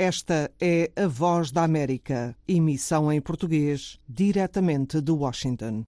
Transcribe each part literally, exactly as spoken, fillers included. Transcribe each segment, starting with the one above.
Esta é a Voz da América, emissão em português, diretamente de Washington.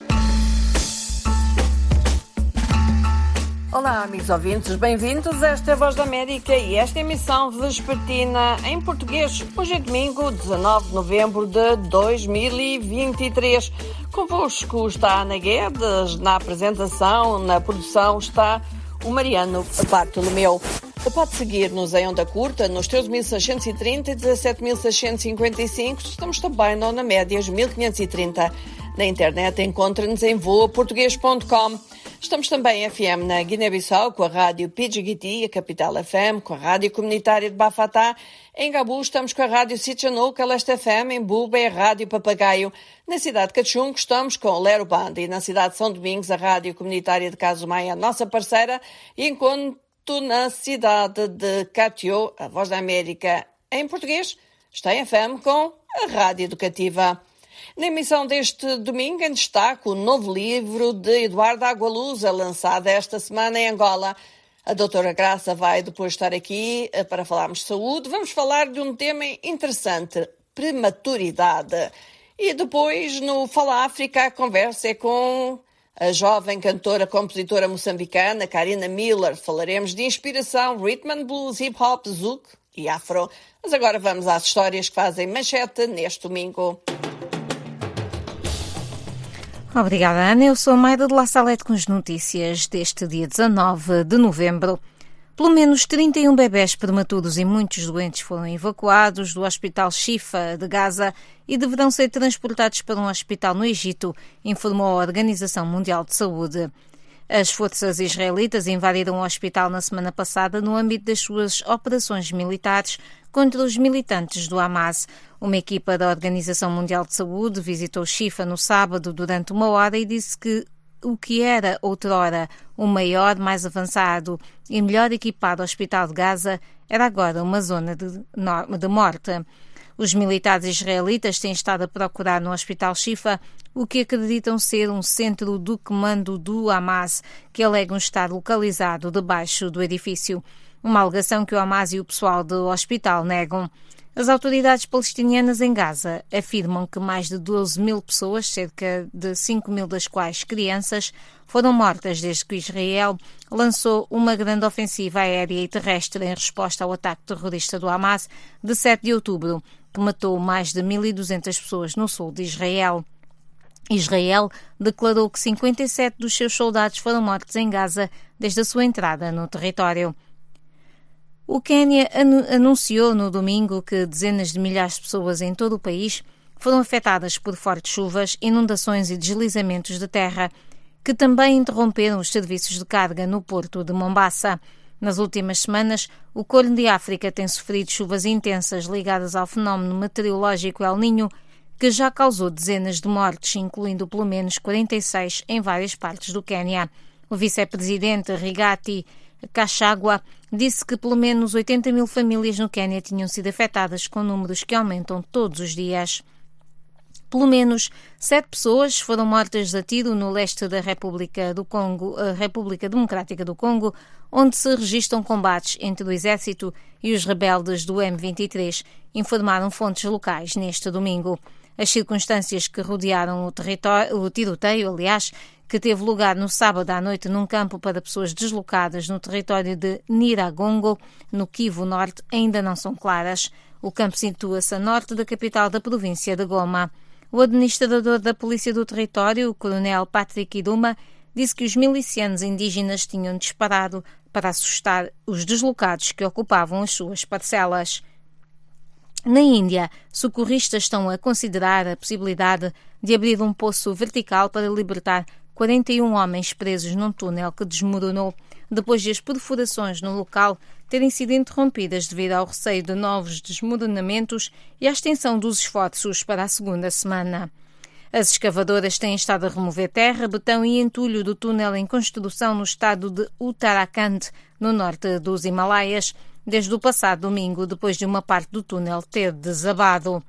Olá, amigos ouvintes, bem-vindos. Esta é a Voz da América e esta emissão vespertina em português. Hoje é domingo, dezanove de novembro de dois mil e vinte e três. Convosco está a Ana Guedes, na apresentação, na produção está o Mariano Bartolomeu. Pode seguir-nos em onda curta nos treze mil seiscentos e trinta e dezassete mil seiscentos e cinquenta e cinco. Estamos também na onda média mil quinhentos e trinta. Na internet encontra-nos em voa português ponto com. Estamos também em F M na Guiné-Bissau com a rádio Pidgiguiti, a Capital F M, com a rádio comunitária de Bafatá. Em Gabu estamos com a rádio Sitchanuca, a Leste F M, em Buba é a rádio Papagaio. Na cidade de Cachungo estamos com o Lero Band e na cidade de São Domingos a rádio comunitária de Casumai, a nossa parceira. E enquanto na cidade de Catió, a Voz da América em português está em F M com a rádio educativa. Na emissão deste domingo, em destaque, o novo livro de Eduardo Agualusa, lançado esta semana em Angola. A doutora Graça vai depois estar aqui para falarmos de saúde. Vamos falar de um tema interessante, prematuridade. E depois, no Fala África, a conversa é com a jovem cantora, compositora moçambicana, Karina Miller. Falaremos de inspiração, rhythm and blues, hip-hop, zouk e afro. Mas agora vamos às histórias que fazem manchete neste domingo. Obrigada, Ana. Eu sou a Maida de La Salete com as notícias deste dia dezanove de novembro. Pelo menos trinta e um bebés prematuros e muitos doentes foram evacuados do Hospital Shifa de Gaza e deverão ser transportados para um hospital no Egito, informou a Organização Mundial de Saúde. As forças israelitas invadiram o hospital na semana passada no âmbito das suas operações militares contra os militantes do Hamas. Uma equipa da Organização Mundial de Saúde visitou Shifa no sábado durante uma hora e disse que o que era outrora o maior, mais avançado e melhor equipado hospital de Gaza era agora uma zona de, de morte. Os militares israelitas têm estado a procurar no Hospital Shifa o que acreditam ser um centro do comando do Hamas, que alegam estar localizado debaixo do edifício. Uma alegação que o Hamas e o pessoal do hospital negam. As autoridades palestinianas em Gaza afirmam que mais de doze mil pessoas, cerca de cinco mil das quais crianças, foram mortas desde que Israel lançou uma grande ofensiva aérea e terrestre em resposta ao ataque terrorista do Hamas de sete de outubro, que matou mais de mil e duzentas pessoas no sul de Israel. Israel declarou que cinquenta e sete dos seus soldados foram mortos em Gaza desde a sua entrada no território. O Quênia anunciou no domingo que dezenas de milhares de pessoas em todo o país foram afetadas por fortes chuvas, inundações e deslizamentos de terra, que também interromperam os serviços de carga no porto de Mombasa. Nas últimas semanas, o Corno de África tem sofrido chuvas intensas ligadas ao fenómeno meteorológico El Niño, que já causou dezenas de mortes, incluindo pelo menos quarenta e seis em várias partes do Quênia. O vice-presidente Rigathi Gachagua disse que pelo menos oitenta mil famílias no Quênia tinham sido afetadas, com números que aumentam todos os dias. Pelo menos sete pessoas foram mortas a tiro no leste da República do Congo, a República Democrática do Congo, onde se registram combates entre o exército e os rebeldes do M vinte e três, informaram fontes locais neste domingo. As circunstâncias que rodearam o, território, o tiroteio, aliás, que teve lugar no sábado à noite num campo para pessoas deslocadas no território de Niragongo, no Kivu Norte, ainda não são claras. O campo situa-se a norte da capital da província de Goma. O administrador da polícia do território, o coronel Patrick Iduma, disse que os milicianos indígenas tinham disparado para assustar os deslocados que ocupavam as suas parcelas. Na Índia, socorristas estão a considerar a possibilidade de abrir um poço vertical para libertar quarenta e um homens presos num túnel que desmoronou depois de as perfurações no local terem sido interrompidas devido ao receio de novos desmoronamentos e à extensão dos esforços para a segunda semana. As escavadoras têm estado a remover terra, betão e entulho do túnel em construção no estado de Uttarakhand, no norte dos Himalaias, desde o passado domingo, depois de uma parte do túnel ter desabado.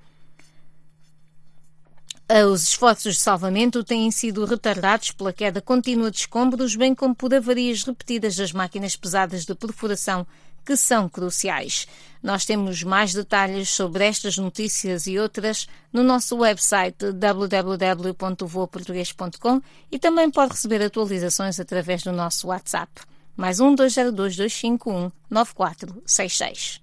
Os esforços de salvamento têm sido retardados pela queda contínua de escombros, bem como por avarias repetidas das máquinas pesadas de perfuração que são cruciais. Nós temos mais detalhes sobre estas notícias e outras no nosso website w w w ponto voa português ponto com e também pode receber atualizações através do nosso WhatsApp. Mais um dois zero dois, dois cinco um, nove quatro seis seis.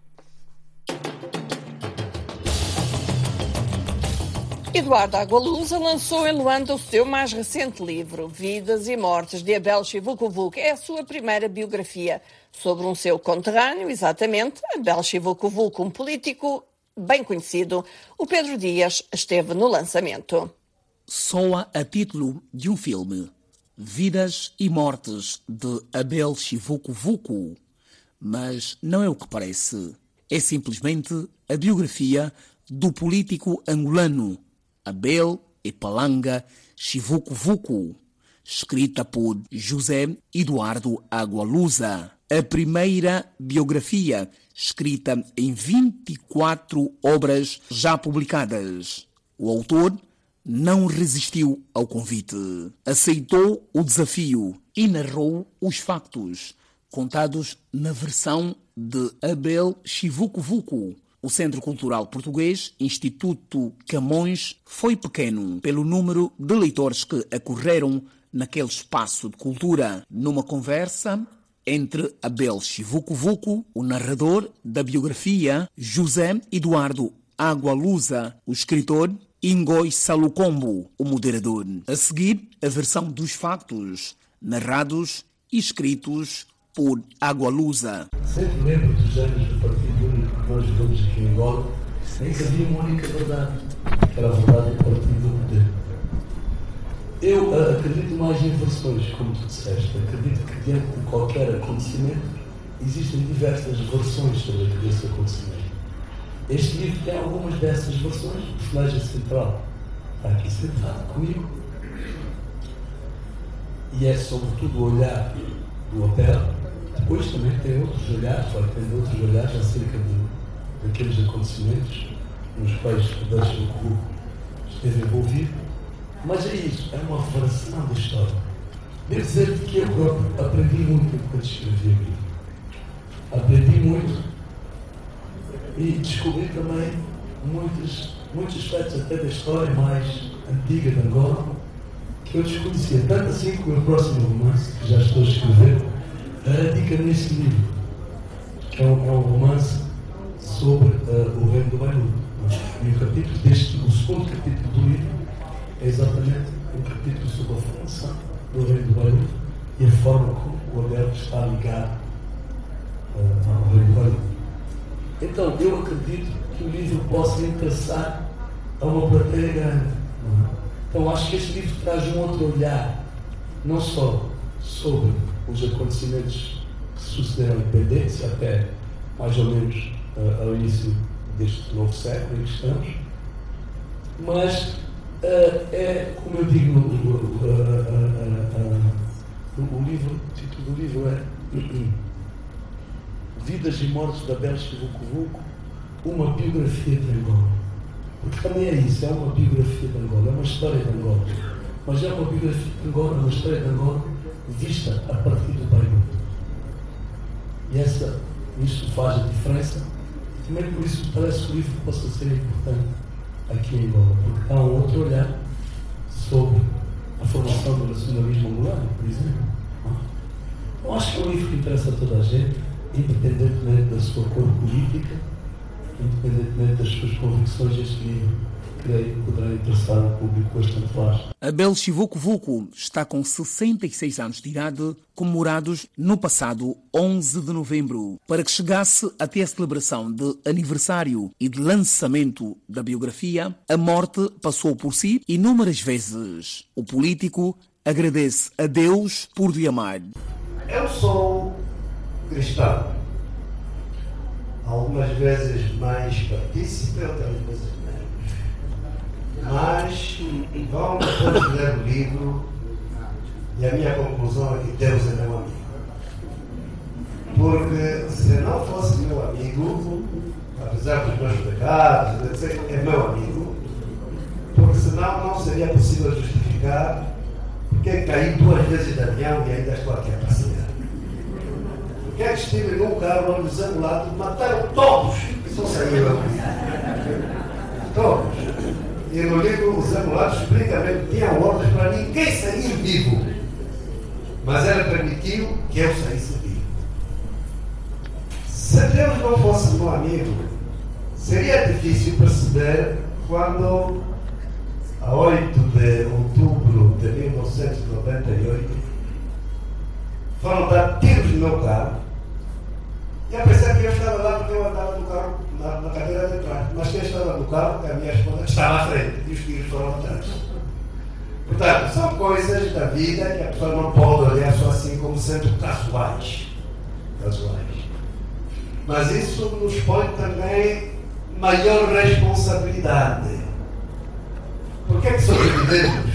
Eduardo Agualusa lançou em Luanda o seu mais recente livro, Vidas e Mortes, de Abel Chivucovuco. É a sua primeira biografia sobre um seu conterrâneo, exatamente, Abel Chivucovuco, um político bem conhecido. O Pedro Dias esteve no lançamento. Soa a título de um filme, Vidas e Mortes, de Abel Chivucovuco. Mas não é o que parece. É simplesmente a biografia do político angolano Abel Epalanga Chivucovuco, escrita por José Eduardo Agualusa. A primeira biografia escrita em vinte e quatro obras já publicadas. O autor não resistiu ao convite. Aceitou o desafio e narrou os factos contados na versão de Abel Chivucovuco. O Centro Cultural Português, Instituto Camões, foi pequeno pelo número de leitores que acorreram naquele espaço de cultura. Numa conversa entre Abel Chivucovuco, o narrador da biografia, José Eduardo Agualusa, o escritor, Ingoi Salucombo, o moderador. A seguir, a versão dos factos, narrados e escritos por Agualusa. Sempre lembro dos anos do Partido Único que nós vivemos aqui em Angola, em que havia uma única verdade, que era a verdade do Partido do Poder. Eu uh, acredito mais em versões, como tu disseste. Acredito que diante de qualquer acontecimento existem diversas versões sobre esse acontecimento. Este livro tem algumas dessas versões. O personagem central está aqui sentado comigo e é sobretudo o olhar do Abel. Depois também tem outros olhares, claro, tem outros olhares acerca de, daqueles acontecimentos nos quais o Chivucovuco esteve envolvido. Mas é isso, é uma versão da história. Devo dizer-te que eu próprio aprendi muito enquanto escrevi aqui. Aprendi muito e descobri também muitos, muitos aspectos até da história mais antiga de Angola que eu desconhecia. Tanto assim que o meu próximo romance, que já estou a escrever, radica nesse livro, que é um, é um romance sobre uh, o reino do Bairudo. E o capítulo deste, o segundo capítulo do livro é exatamente um capítulo sobre a formação do reino do Bairudo e a forma como o Abel está ligado uh, ao reino do Bairudo. Então, eu acredito que o livro possa interessar a uma plateia grande. Não é? Então, acho que este livro traz um outro olhar, não só sobre os acontecimentos que sucederam à independência até mais ou menos uh, ao início deste novo século em que estamos, mas uh, é, como eu digo no, uh, uh, uh, uh, uh, o livro, o título do livro é Vidas e Mortes de Abel Chivucovuco, uma biografia de Angola. Porque também é isso, é uma biografia de Angola, é uma história de Angola. Mas é uma biografia de Angola, uma história de Angola vista a partir do Bairudo. E essa, isso faz a diferença. E também por isso parece que o livro possa ser importante aqui em Angola, porque há um outro olhar sobre a formação do nacionalismo angolano, por exemplo. Eu acho que é um livro que interessa a toda a gente, independentemente da sua cor política, independentemente das suas convicções. Este livro, creio, poderá interessar um público bastante vasto. Abel Chivucovuco está com sessenta e seis anos de idade, comemorados no passado onze de novembro. Para que chegasse até a celebração de aniversário e de lançamento da biografia, a morte passou por si inúmeras vezes. O político agradece a Deus por lhe amar. Eu sou cristão, algumas vezes mais partícipe, outras vezes menos. Mas vão depois ler o livro e a minha conclusão é que Deus é meu amigo. Porque se não fosse meu amigo, apesar dos meus pecados, etcétera, é meu amigo, porque senão não seria possível justificar porque caí duas vezes de avião e ainda estou aqui a passear. porque é que estive num carro onde os angolados mataram todos e só saíram. Todos. E no livro os angolados explicam que tinham ordens para ninguém sair vivo. Mas ela permitiu que eu saísse vivo. Se Deus não fosse meu amigo, seria difícil perceber quando, a oito de outubro de mil novecentos e noventa e oito, foram dar tiros no meu carro. E eu pensei que eu estava lá porque eu andava no carro, na, na cadeira de trás. Mas quem estava no carro, que a minha esposa, estava à frente e os tiros foram atrás. Portanto, são coisas da vida que a pessoa não pode olhar só assim como sendo casuais. Casuais. Mas isso nos põe também maior responsabilidade. Por que é que sobrevivemos?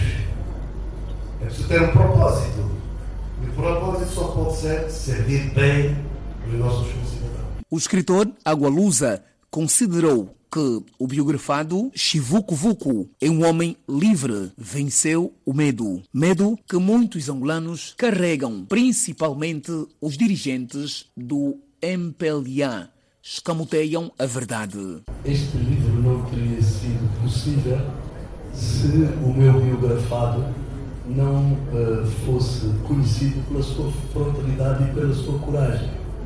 É preciso ter um propósito. E o propósito só pode ser servir bem os nossos concidadãos. O escritor Água Lusa considerou que o biografado Chivuku Vuku é um homem livre, venceu o medo. Medo que muitos angolanos carregam, principalmente os dirigentes do M P L A, escamoteiam a verdade. Este livro não teria sido possível se o meu biografado não uh, fosse conhecido pela sua frontalidade e pela sua coragem.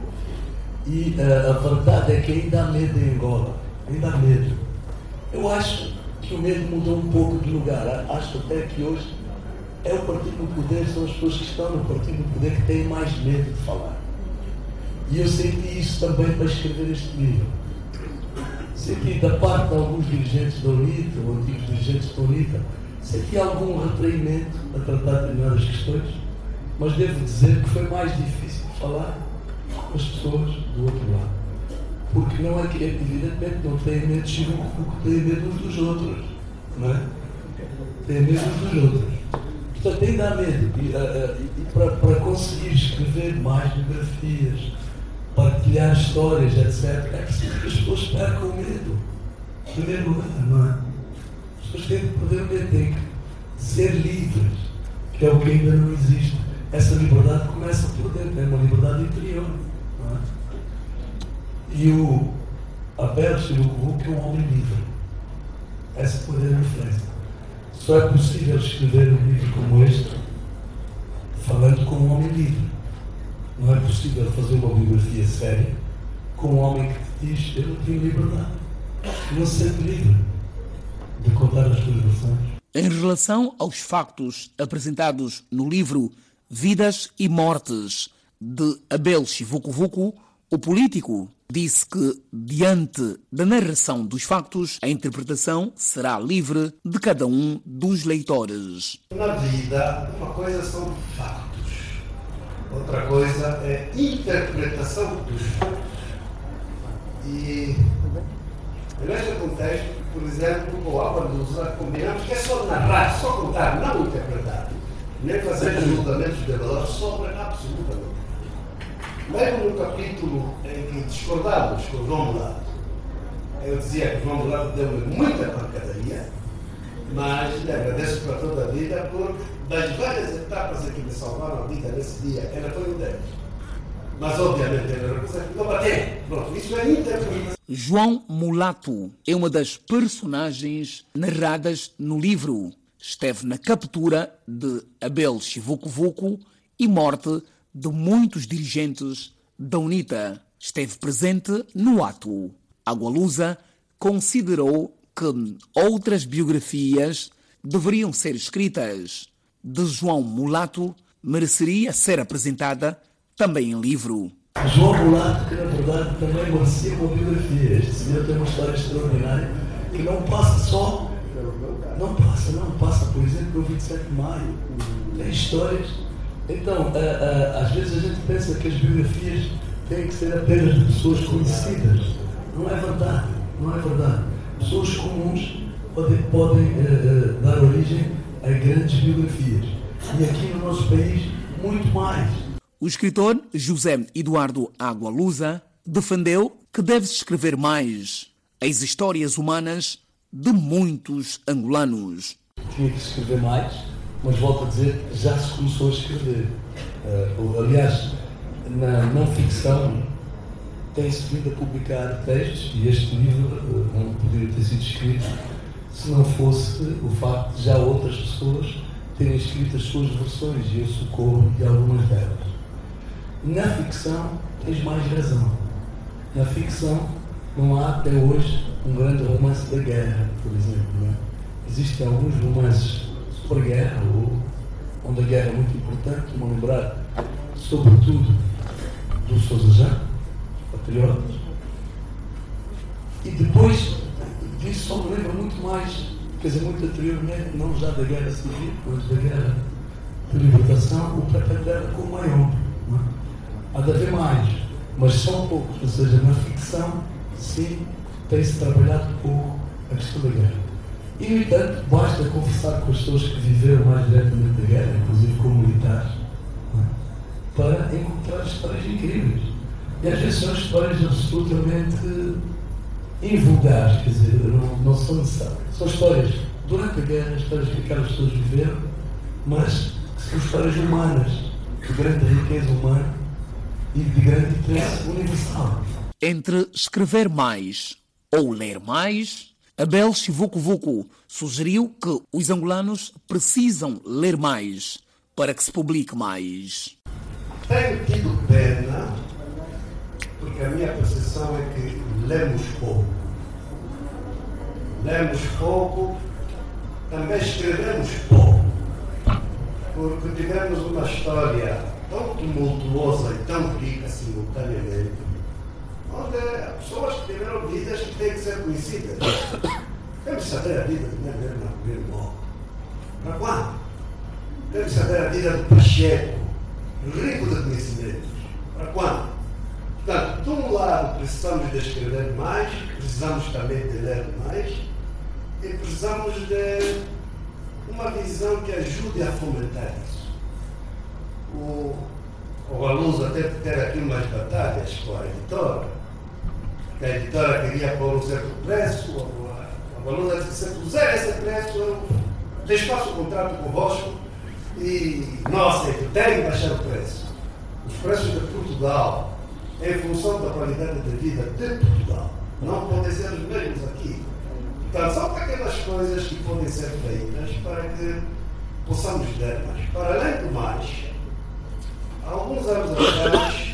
E uh, a verdade é que ainda há medo em Angola, ainda há medo. Eu acho que o medo mudou um pouco de lugar. Acho até que hoje é o partido no poder, são as pessoas que estão no partido no poder que têm mais medo de falar. E eu senti isso também para escrever este livro. Senti da parte de alguns dirigentes da UNITA, ou antigos dirigentes da UNITA, senti algum retraimento a tratar determinadas questões, mas devo dizer que foi mais difícil falar com as pessoas do outro lado. Porque não é que, evidentemente, não têm medo de Chivuku, têm medo uns dos outros. Não é? Têm medo uns dos outros. Portanto, ainda há medo. E, uh, uh, e para, para conseguir escrever mais biografias, partilhar histórias, etcétera, é preciso que as pessoas percam o medo. Em primeiro lugar, não é? As pessoas têm que perder o medo, têm que ser livres, que é o que ainda não existe. Essa liberdade começa por dentro, é uma liberdade interior. Não é? E o Abel Chivuku Vuku é um homem livre. Essa pode ser a diferença. Só é possível escrever um livro como este falando com um homem livre. Não é possível fazer uma biografia séria com um homem que te diz: eu não tenho liberdade, eu não sento livre de contar as tuas versões. Em relação aos factos apresentados no livro Vidas e Mortes, de Abel Chivuku Vuku, o político disse que, diante da narração dos factos, a interpretação será livre de cada um dos leitores. Na vida, uma coisa são factos, outra coisa é interpretação dos factos. E neste contexto, por exemplo, com a Água Lusa, combinamos que é só narrar, só contar, não interpretar, nem fazer julgamentos de valor sobre absolutamente. Mesmo no capítulo em que discordamos com o João Mulato, eu dizia que o João Mulato deu-me muita pancadaria, mas lhe agradeço para toda a vida, porque das várias etapas em que me salvaram a vida nesse dia, ela foi um deles. Mas obviamente ela era coisa que não bateu. Pronto, isso é interpretação. João Mulato é uma das personagens narradas no livro. Esteve na captura de Abel Chivuku Vuku e morte de muitos dirigentes da UNITA. Esteve presente no ato. Água Lusa considerou que outras biografias deveriam ser escritas. De João Mulato mereceria ser apresentada também em livro. João Mulato, que na verdade também merecia uma biografia. Este senhor tem uma história extraordinária que não passa só, não passa, não passa, por exemplo, pelo vinte e sete de maio. Tem histórias. Então, a, a, às vezes a gente pensa que as biografias têm que ser apenas de pessoas conhecidas. Não é verdade, não é verdade. Pessoas comuns podem, podem uh, uh, dar origem a grandes biografias. E aqui no nosso país, muito mais. O escritor José Eduardo Água Lusa defendeu que deve-se escrever mais as histórias humanas de muitos angolanos. Tinha que escrever mais, mas volto a dizer, já se começou a escrever. Uh, aliás, na não-ficção tem-se vindo a publicar textos, e este livro não poderia ter sido escrito se não fosse o facto de já outras pessoas terem escrito as suas versões, e eu socorro de algumas delas. Na ficção tens mais razão. Na ficção não há até hoje um grande romance da guerra, por exemplo. Não é? Existem alguns romances sobre a guerra, ou onde a guerra é muito importante, vamos lembrar sobretudo do Sousa Jean, Patriotas. E depois disso só me lembro muito mais, quer dizer, muito anteriormente, não já da Guerra Civil, mas da Guerra de Libertação, o Pepe dela com o Maior. Há de haver mais, mas são poucos. Ou seja, na ficção, sim, tem-se trabalhado pouco a questão da guerra. E, no entanto, basta conversar com as pessoas que viveram mais diretamente da guerra, inclusive como militares, para encontrar histórias incríveis. E às vezes são histórias absolutamente invulgares, quer dizer, não, não são necessárias. São histórias durante a guerra, histórias que aquelas pessoas viveram, mas que são histórias humanas, de grande riqueza humana e de grande interesse universal. Entre escrever mais ou ler mais, Abel Chivuco-Vuco sugeriu que os angolanos precisam ler mais para que se publique mais. Tenho tido pena, porque a minha percepção é que lemos pouco. Lemos pouco, também escrevemos pouco, porque tivemos uma história tão tumultuosa e tão rica simultaneamente, onde há pessoas que tiveram vidas que têm que ser conhecidas. Temos que saber a vida do Neves Marco. Para quando? Temos que saber a vida do Pacheco, rico de conhecimentos. Para quando? Portanto, de um lado precisamos de escrever mais, precisamos também de ler mais, e precisamos de uma visão que ajude a fomentar isso. O, o aluno até ter aqui umas batalhas com a editora, que a editora queria pôr um certo preço, o aluno disse que se puser esse preço, eu desfaço o contrato convosco e não aceito, tem que baixar o preço. Os preços de Portugal, em função da qualidade de vida de Portugal, não podem ser os mesmos aqui. Portanto, são aquelas coisas que podem ser feitas para que possamos ler mais. Para além do mais, há alguns anos atrás,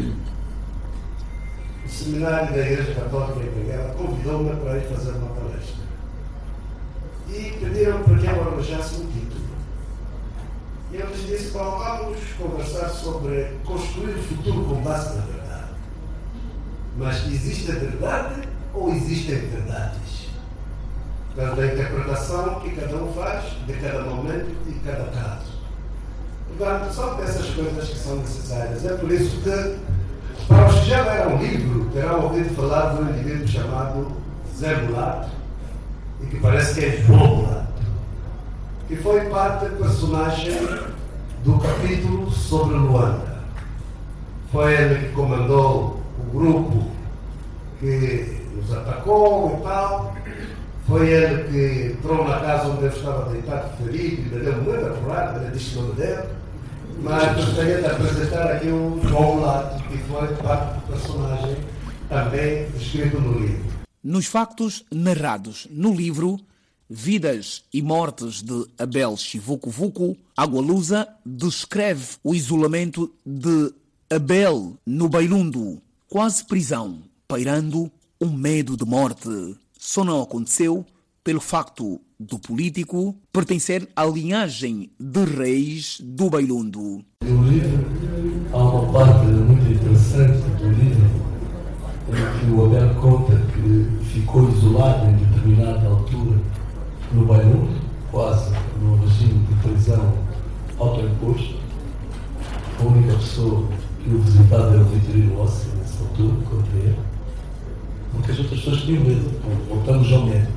o seminário da Igreja Católica em Benguela convidou-me para ir fazer uma palestra. E pediram para que eu arranjasse um título. E eu lhes disse, bom, vamos conversar sobre construir o futuro com base na verdade. Mas existe a verdade ou existem verdades? Da interpretação que cada um faz de cada momento e cada caso. Portanto, são dessas coisas que são necessárias. É por isso que, para os que já leram o livro, terão ouvido falar de um indivíduo chamado Zé Mulato, e que parece que é João Mulato, que foi parte do personagem do capítulo sobre Luanda. Foi ele que comandou o grupo que nos atacou e tal. Foi ele que entrou na casa onde eu estava deitado ferido e me deu muita porrada, ele disse o nome dele. Mas gostaria de apresentar aqui o João Mulato, que foi parte do personagem também escrito no livro. Nos factos narrados no livro Vidas e Mortes de Abel Chivuco-Vuco, Agualusa descreve o isolamento de Abel no Bailundo, quase prisão, pairando um medo de morte. Só não aconteceu pelo facto do político pertencer à linhagem de reis do Bailundo. No livro há uma parte muito interessante do livro em que o Abel conta que ficou isolado em determinada altura no Bailundo, quase no regime de prisão autoimposto. A única pessoa que o visitava era o Vitorino Ossi nessa altura, contra ele. Porque as outras pessoas tinham medo. Voltamos ao medo.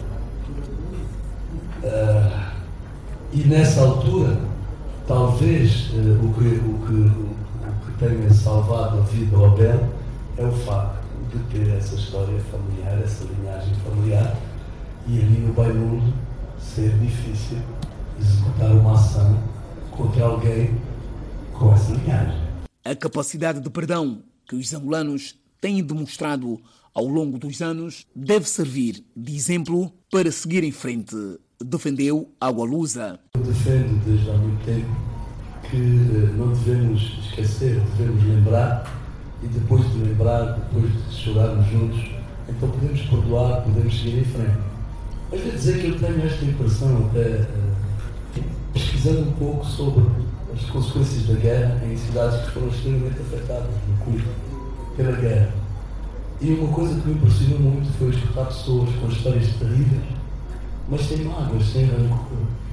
Uh, e nessa altura, talvez uh, o, que, o, que, o que tenha salvado a vida ao Abel é o facto de ter essa história familiar, essa linhagem familiar, e ali no Bailundo ser difícil executar uma ação contra alguém com essa linhagem. A capacidade de perdão que os angolanos têm demonstrado ao longo dos anos deve servir de exemplo para seguir em frente, defendeu Agualusa. Eu defendo desde há muito tempo que não devemos esquecer, devemos lembrar e depois de lembrar, depois de chorarmos juntos, então podemos perdoar, podemos seguir em frente. Mas devo dizer que eu tenho esta impressão, até pesquisando um pouco sobre as consequências da guerra em cidades que foram extremamente afetadas no curso pela guerra. E uma coisa que me impressionou muito foi escutar pessoas com histórias terríveis, mas sem mágoas, sem rancor.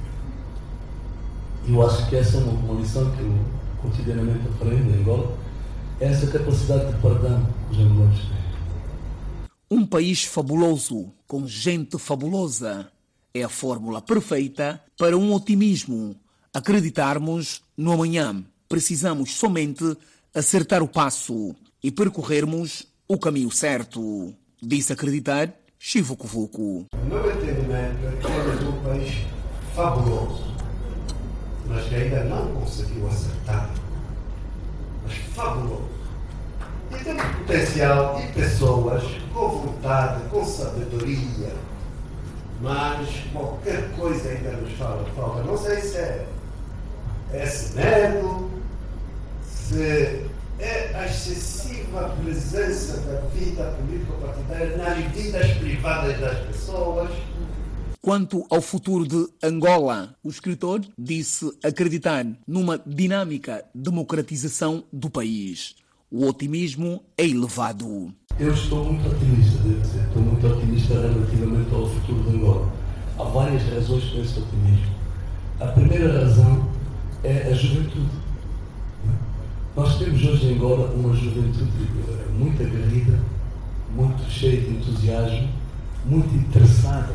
E eu acho que essa é uma, uma lição que eu cotidianamente aprendo em Angola, é essa capacidade de perdão que os angolanos têm. Um país fabuloso, com gente fabulosa, é a fórmula perfeita para um otimismo. Acreditarmos no amanhã. Precisamos somente acertar o passo e percorrermos o caminho certo. Disse acreditar Chivuku Vuku. O meu entendimento é que temos um país fabuloso, mas que ainda não conseguiu acertar. Mas fabuloso. E temos potencial e pessoas com vontade, com sabedoria, mas qualquer coisa ainda nos falta. Não sei se é esse medo, se é a excessiva presença da vida político-partidária nas vidas privadas das pessoas. Quanto ao futuro de Angola, o escritor disse acreditar numa dinâmica democratização do país. O otimismo é elevado. Eu estou muito otimista, devo dizer. Estou muito otimista relativamente ao futuro de Angola. Há várias razões para esse otimismo. A primeira razão é a juventude. Nós temos hoje em Angola uma juventude muito aguerrida, muito cheia de entusiasmo, muito interessada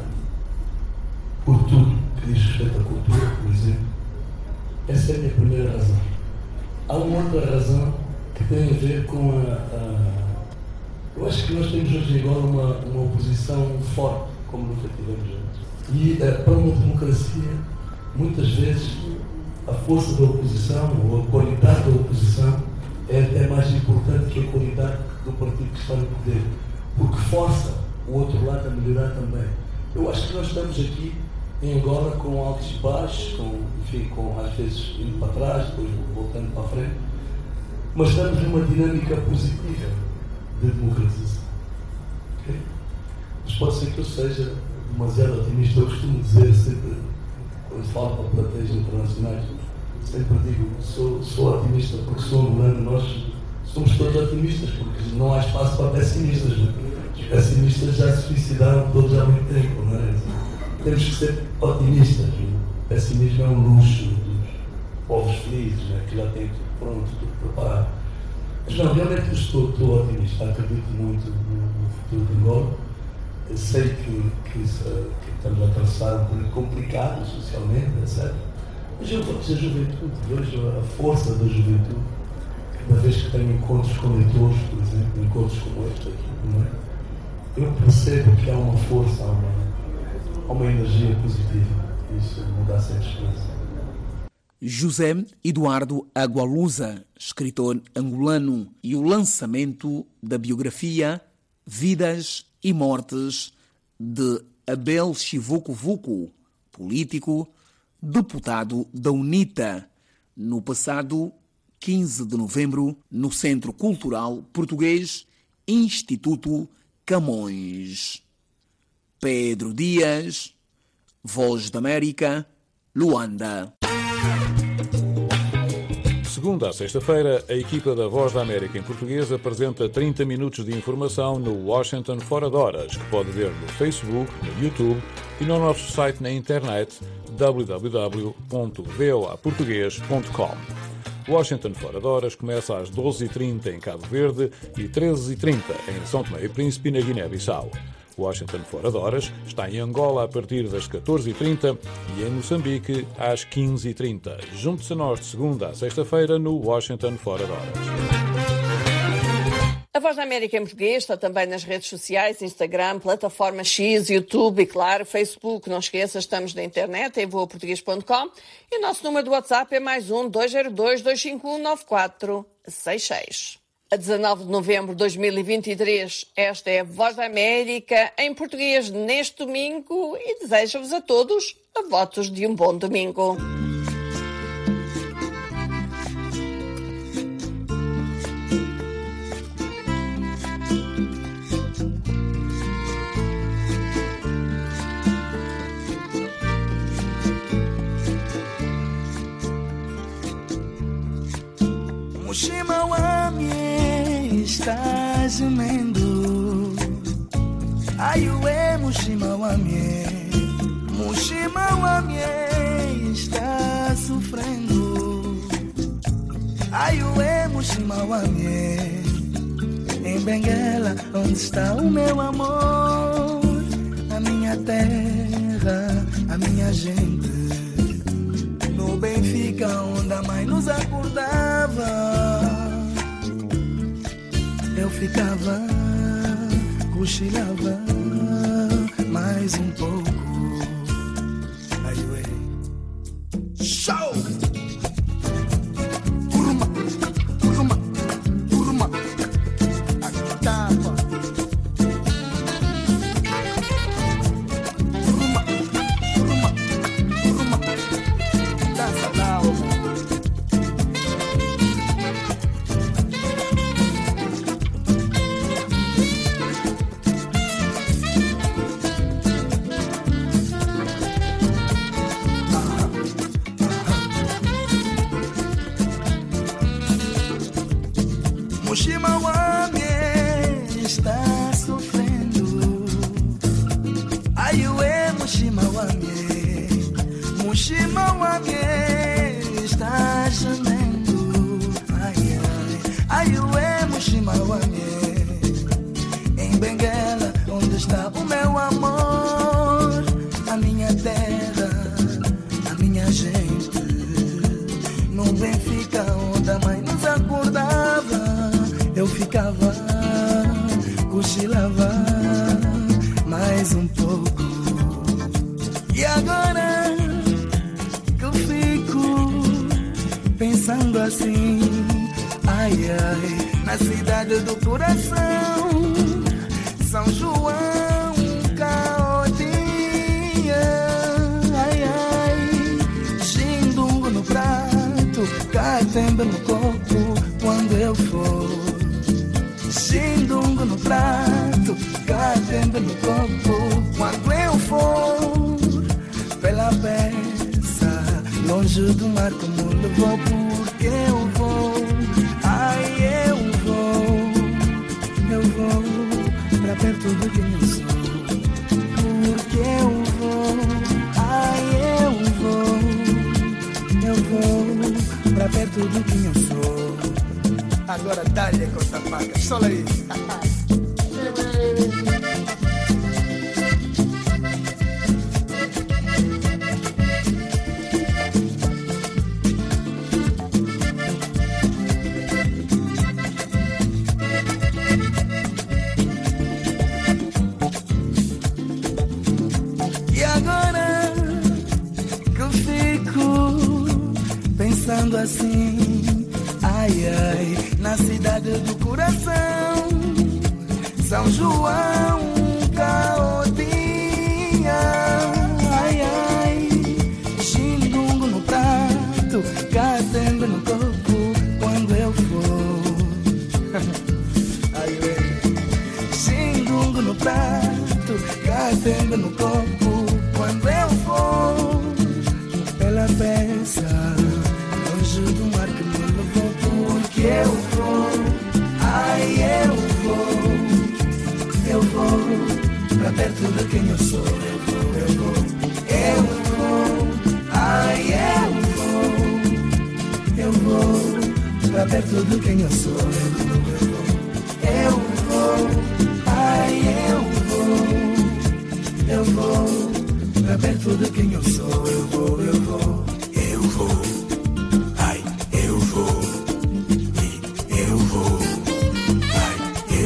por tudo que diz respeito à cultura, por exemplo. Essa é a minha primeira razão. Há uma outra razão que tem a ver com a... a eu acho que nós temos hoje em Angola uma, uma oposição forte, como nunca tivemos antes. E uh, para uma democracia, muitas vezes, a força da oposição, ou a qualidade da oposição, é até mais importante que a qualidade do partido que está no poder, porque força o outro lado a melhorar também. Eu acho que nós estamos aqui em Angola com altos e baixos, com, enfim, com às vezes indo para trás, depois voltando para a frente, mas estamos numa dinâmica positiva de democratização. Okay? Mas pode ser que eu seja demasiado otimista. Eu costumo dizer sempre, quando falo para plateias internacionais, sempre digo, sou, sou otimista porque sou angolano. Nós somos todos otimistas, porque não há espaço para pessimistas. Os pessimistas já se suicidaram todos há muito tempo, não é? Temos que ser otimistas. O pessimismo é um luxo dos povos felizes, né? Que já têm tudo pronto, tudo preparado. Mas não, realmente estou, estou otimista. Acredito muito no futuro de Angola. Eu sei que, que, isso, que estamos a atravessar um período complicado socialmente, etcétera. Mas eu vou dizer a juventude, vejo a força da juventude. Cada vez que tenho encontros com leitores, por exemplo, encontros como este aqui, não é? Eu percebo que há uma força, há uma, há uma energia positiva. Isso me dá sempre esperança. José Eduardo Agualusa, escritor angolano, e o lançamento da biografia Vidas e Mortes de Abel Chivuku Vuku, político, deputado da UNITA, no passado quinze de novembro, no Centro Cultural Português Instituto Camões. Pedro Dias, Voz da América, Luanda. Segunda a sexta-feira, a equipa da Voz da América em português apresenta trinta minutos de informação no Washington Fora de Horas, que pode ver no Facebook, no YouTube e no nosso site na internet w w w ponto v o a português ponto com. Washington Fora de Horas começa às doze e trinta em Cabo Verde e treze e trinta em São Tomé e Príncipe, na Guiné-Bissau. Washington Fora de Horas está em Angola a partir das catorze e trinta e em Moçambique às quinze e trinta. Junte-se a nós de segunda a sexta-feira no Washington Fora de Horas. A Voz da América em português está também nas redes sociais, Instagram, Plataforma X, YouTube e, claro, Facebook. Não esqueça, estamos na internet, em voa português ponto com, e o nosso número de WhatsApp é mais um dois zero dois, dois cinco um, nove quatro seis seis. A dezanove de novembro de dois mil e vinte e três, esta é a Voz da América em português neste domingo e desejo-vos a todos votos de um bom domingo. Mushima wami está gemendo, aiuê Mushima wami, Mushima wami está sofrendo, aiuê Mushima wami, em Benguela onde está o meu amor, a minha terra, a minha gente. No Benfica, onde a mãe nos acordava, eu ficava, cochilava mais um pouco. Ai, ué. Show! Uruma, uruma, uruma. Aqui tapa. Uruma, uruma, uruma. Mushima wami está sofrendo, aiuê Mushima wami, Mushima wami está gemendo, ai ai, aiuê Mushima wami, em Benguela onde está o meu amor, a minha terra, a minha gente, no Benfica onde a mãe nos acordava, eu ficava, cochilava mais um pouco. E agora que eu fico pensando assim, ai ai, na cidade do coração, São João, Caodinha, ai ai, Xindungo no prato, Catembe no corpo, quando eu for. Xindungo no prato, Catembe no corpo, quando eu for. Pela peça, longe do mar como levou, porque eu vou. Ai, eu vou, eu vou pra perto de quem eu sou, porque eu vou. Ai, eu vou, eu vou pra perto de quem eu sou. Agora dá-lhe com essa faca, só aí. E agora que eu fico pensando assim, ai ai, na cidade do coração, São João, Caodinha, ai ai, Xindungo no prato, Catembe no corpo, quando eu for. Ai ai, Xindungo no prato, Catembe no corpo, quando eu for. Pela peça, longe do mar que me levou, porque eu vou, ai eu vou, eu vou pra perto de quem eu sou, eu vou, eu vou, eu vou, ai eu vou, eu vou pra perto de quem eu sou, eu vou, eu vou, eu vou, ai eu vou, eu vou pra perto de quem eu sou, eu vou, eu vou, eu vou, ai eu vou. Eu vou, ai,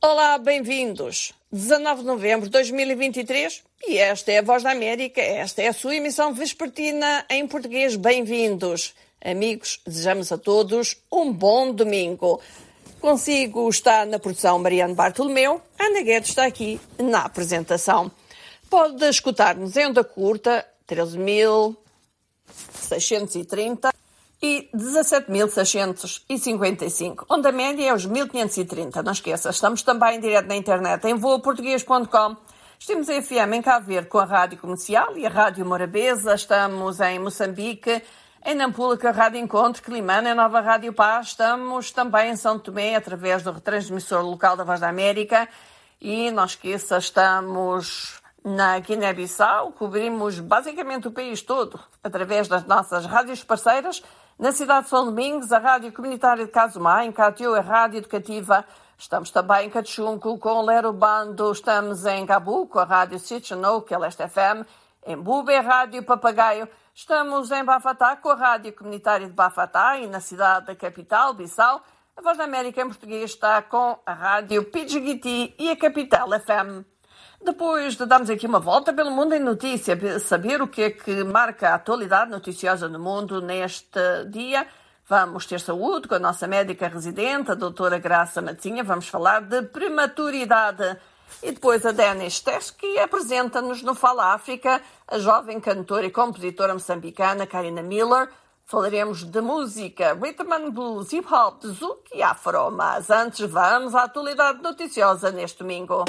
Olá, bem-vindos. dezanove de novembro de dois mil e vinte e três e esta é a Voz da América, esta é a sua emissão vespertina em português. Bem-vindos. Amigos, desejamos a todos um bom domingo. Consigo está na produção Mariano Bartolomeu, Ana Guedes está aqui na apresentação. Pode escutar-nos em onda curta, treze mil seiscentos e trinta e dezassete mil seiscentos e cinquenta e cinco. Onda média é os mil quinhentos e trinta. Não esqueça, estamos também em direto na internet em voa português ponto com. Estamos em F M em Cabo Verde com a Rádio Comercial e a Rádio Morabeza. Estamos em Moçambique, em Nampula com a Rádio Encontro, Climana, em Nova Rádio Paz. Estamos também em São Tomé através do retransmissor local da Voz da América. E não esqueça, estamos na Guiné-Bissau, cobrimos basicamente o país todo através das nossas rádios parceiras. Na cidade de São Domingos, a Rádio Comunitária de Casumá, em Catiú, a Rádio Educativa. Estamos também em Cachunco com o Lero Bando. Estamos em Gabu com a Rádio Sitchano, que é Leste F M. Em Bube, a Rádio Papagaio. Estamos em Bafatá com a Rádio Comunitária de Bafatá e na cidade da capital, Bissau. A Voz da América em português está com a Rádio Pidgiti e a Capital F M. Depois de darmos aqui uma volta pelo mundo em notícia, saber o que é que marca a atualidade noticiosa no mundo neste dia, vamos ter saúde com a nossa médica residente, a doutora Graça Matzinha. Vamos falar de prematuridade. E depois a Denis Teski apresenta-nos no Fala África a jovem cantora e compositora moçambicana Karina Miller. Falaremos de música, rhythm and blues, hip hop, zouk e afro. Mas antes vamos à atualidade noticiosa neste domingo.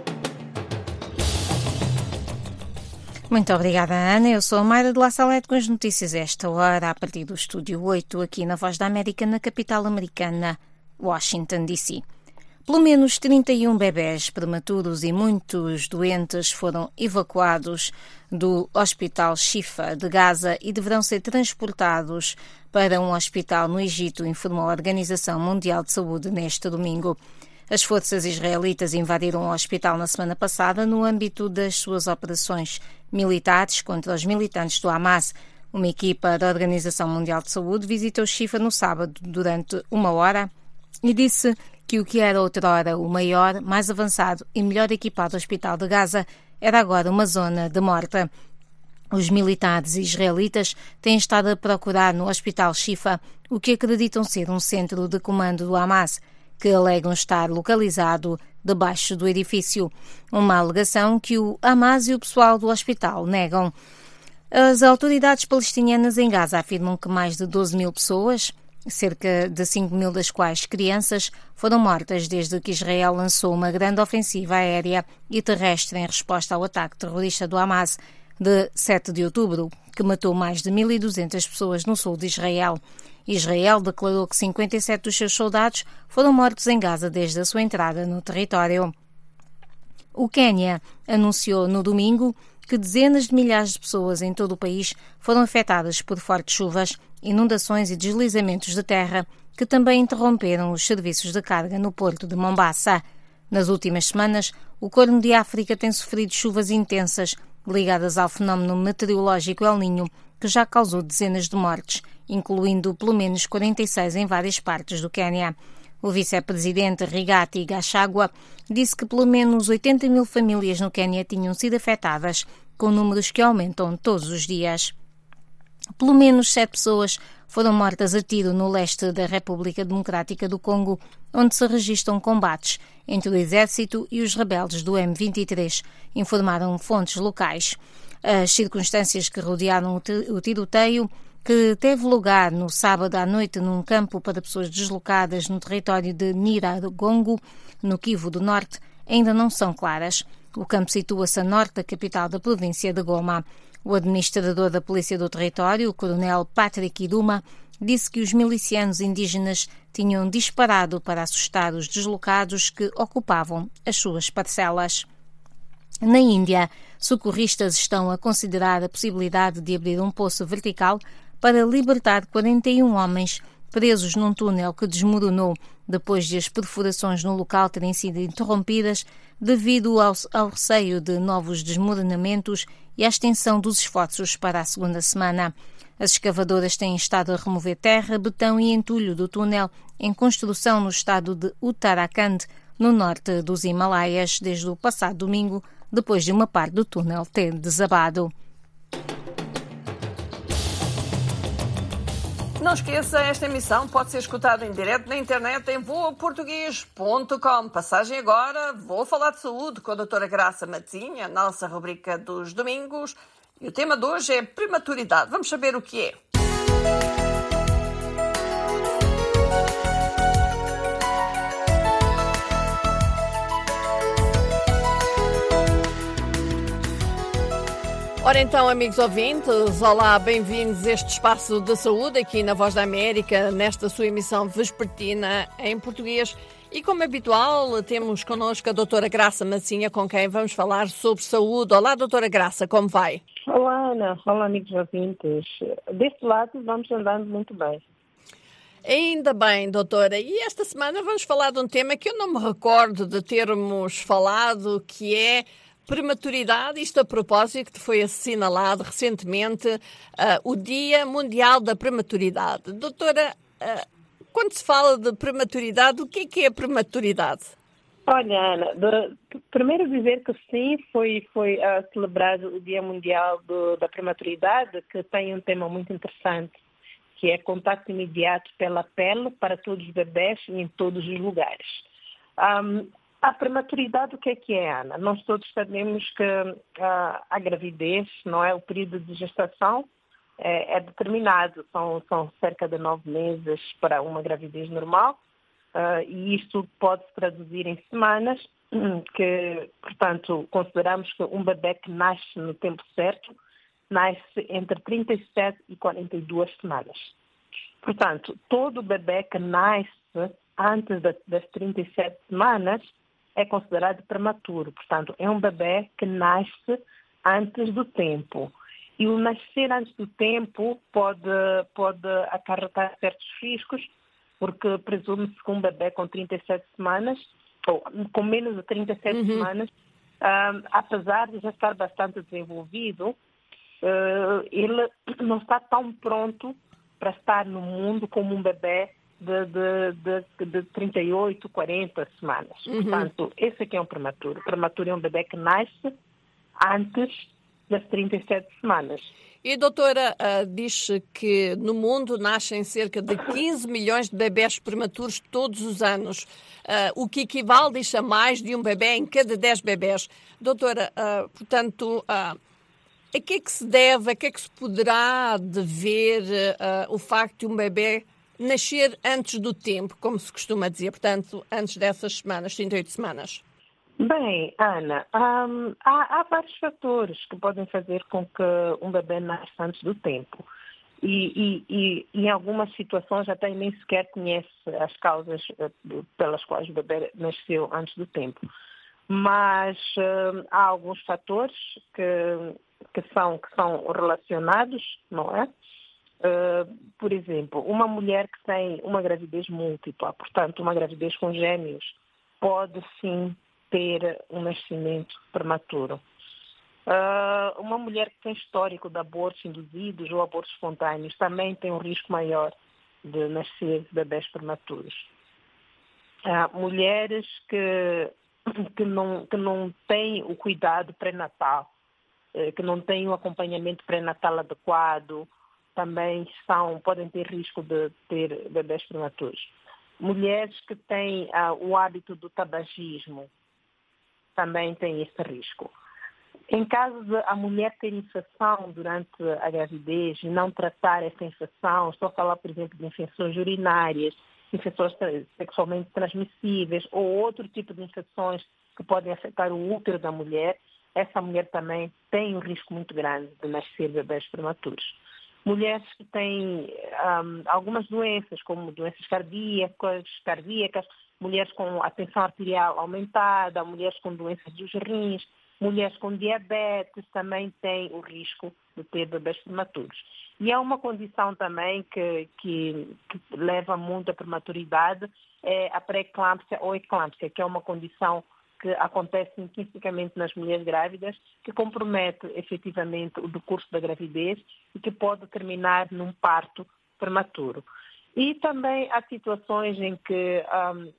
Muito obrigada, Ana. Eu sou a Mayra de La Salete com as notícias esta hora, a partir do Estúdio oito, aqui na Voz da América, na capital americana, Washington, D C Pelo menos trinta e um bebés prematuros e muitos doentes foram evacuados do Hospital Shifa de Gaza e deverão ser transportados para um hospital no Egito, informou a Organização Mundial de Saúde neste domingo. As forças israelitas invadiram o hospital na semana passada no âmbito das suas operações militares contra os militantes do Hamas. Uma equipa da Organização Mundial de Saúde visitou Shifa no sábado durante uma hora e disse que o que era outrora o maior, mais avançado e melhor equipado hospital de Gaza era agora uma zona de morte. Os militares israelitas têm estado a procurar no Hospital Shifa o que acreditam ser um centro de comando do Hamas, que alegam estar localizado debaixo do edifício. Uma alegação que o Hamas e o pessoal do hospital negam. As autoridades palestinianas em Gaza afirmam que mais de doze mil pessoas, cerca de cinco mil das quais crianças, foram mortas desde que Israel lançou uma grande ofensiva aérea e terrestre em resposta ao ataque terrorista do Hamas de sete de outubro, que matou mais de mil e duzentas pessoas no sul de Israel. Israel declarou que cinquenta e sete dos seus soldados foram mortos em Gaza desde a sua entrada no território. O Quênia anunciou no domingo que dezenas de milhares de pessoas em todo o país foram afetadas por fortes chuvas, inundações e deslizamentos de terra, que também interromperam os serviços de carga no porto de Mombasa. Nas últimas semanas, o Corno de África tem sofrido chuvas intensas ligadas ao fenómeno meteorológico El Niño, que já causou dezenas de mortes, incluindo pelo menos quarenta e seis em várias partes do Quênia. O vice-presidente Rigathi Gachagua disse que pelo menos oitenta mil famílias no Quênia tinham sido afetadas, com números que aumentam todos os dias. Pelo menos sete pessoas foram mortas a tiro no leste da República Democrática do Congo, onde se registram combates entre o exército e os rebeldes do M vinte e três, informaram fontes locais. As circunstâncias que rodearam o tiroteio, que teve lugar no sábado à noite num campo para pessoas deslocadas no território de Nyiragongo, no Kivu do Norte, ainda não são claras. O campo situa-se a norte da capital da província de Goma. O administrador da polícia do território, o coronel Patrick Iduma, disse que os milicianos indígenas tinham disparado para assustar os deslocados que ocupavam as suas parcelas. Na Índia, socorristas estão a considerar a possibilidade de abrir um poço vertical para libertar quarenta e um homens presos num túnel que desmoronou depois de as perfurações no local terem sido interrompidas devido ao, ao receio de novos desmoronamentos e à extensão dos esforços para a segunda semana. As escavadoras têm estado a remover terra, betão e entulho do túnel em construção no estado de Uttarakhand, no norte dos Himalaias desde o passado domingo, depois de uma parte do túnel ter desabado. Não esqueça, esta emissão pode ser escutada em direto na internet em voa português ponto com. Passagem agora, vou falar de saúde com a doutora Graça Matezinha, nossa rubrica dos domingos. E o tema de hoje é prematuridade. Vamos saber o que é. Ora então, amigos ouvintes, olá, bem-vindos a este espaço de saúde aqui na Voz da América, nesta sua emissão vespertina em português. E como habitual, temos connosco a doutora Graça Matezinha, com quem vamos falar sobre saúde. Olá, doutora Graça, como vai? Olá, Ana. Olá, amigos ouvintes. Deste lado, vamos andando muito bem. Ainda bem, doutora. E esta semana vamos falar de um tema que eu não me recordo de termos falado, que é prematuridade. Isto a propósito que foi assinalado recentemente uh, o Dia Mundial da Prematuridade. Doutora, uh, quando se fala de prematuridade, o que é que é prematuridade? Olha, Ana, de, primeiro dizer que sim, foi, foi uh, celebrado o Dia Mundial do, da Prematuridade, que tem um tema muito interessante, que é contato imediato pela pele para todos os bebés e em todos os lugares. Um, a prematuridade, o que é que é, Ana? Nós todos sabemos que uh, a gravidez, não é? O período de gestação é, é determinado, são, são cerca de nove meses para uma gravidez normal. Uh, e isto pode se traduzir em semanas, que, portanto, consideramos que um bebê que nasce no tempo certo, nasce entre trinta e sete e quarenta e duas semanas. Portanto, todo bebê que nasce antes das, das trinta e sete semanas é considerado prematuro. Portanto, é um bebê que nasce antes do tempo. E o nascer antes do tempo pode, pode acarretar certos riscos, porque presume-se que um bebê com trinta e sete semanas, ou com menos de trinta e sete uhum. semanas, um, apesar de já estar bastante desenvolvido, uh, ele não está tão pronto para estar no mundo como um bebê de, de, de, de trinta e oito, quarenta semanas. Uhum. Portanto, esse aqui é um prematuro. O prematuro é um bebê que nasce antes das trinta e sete semanas. E a doutora uh, diz que no mundo nascem cerca de quinze milhões de bebés prematuros todos os anos, uh, o que equivale, diz, a mais de um bebé em cada dez bebés. Doutora, uh, portanto, uh, a que é que se deve, a que é que se poderá dever uh, o facto de um bebé nascer antes do tempo, como se costuma dizer, portanto, antes dessas semanas, trinta e oito semanas? Bem, Ana, um, há, há vários fatores que podem fazer com que um bebê nasça antes do tempo. E, e, e em algumas situações até nem sequer conhece as causas uh, pelas quais o bebê nasceu antes do tempo. Mas uh, há alguns fatores que, que, são, que são relacionados, não é? Uh, por exemplo, uma mulher que tem uma gravidez múltipla, portanto, uma gravidez com gêmeos, pode sim ter um nascimento prematuro. Uh, uma mulher que tem histórico de abortos induzidos ou abortos espontâneos também tem um risco maior de nascer bebés prematuros. Uh, mulheres que, que, não, que não têm o cuidado pré-natal, uh, que não têm o acompanhamento pré-natal adequado, também são, podem ter risco de ter bebés prematuros. Mulheres que têm uh, o hábito do tabagismo também têm esse risco. Em caso de a mulher ter infecção durante a gravidez e não tratar essa infecção, estou a falar, por exemplo, de infecções urinárias, infecções sexualmente transmissíveis ou outro tipo de infecções que podem afetar o útero da mulher, essa mulher também tem um risco muito grande de nascer bebés prematuros. Mulheres que têm um, algumas doenças, como doenças cardíacas, cardíacas, mulheres com a tensão arterial aumentada, mulheres com doenças dos rins, mulheres com diabetes também têm o risco de ter bebês prematuros. E há uma condição também que, que, que leva muito à prematuridade, é a pré-eclâmpsia ou eclâmpsia, que é uma condição que acontece intrinsecamente nas mulheres grávidas, que compromete efetivamente o decurso da gravidez e que pode terminar num parto prematuro. E também há situações em que um,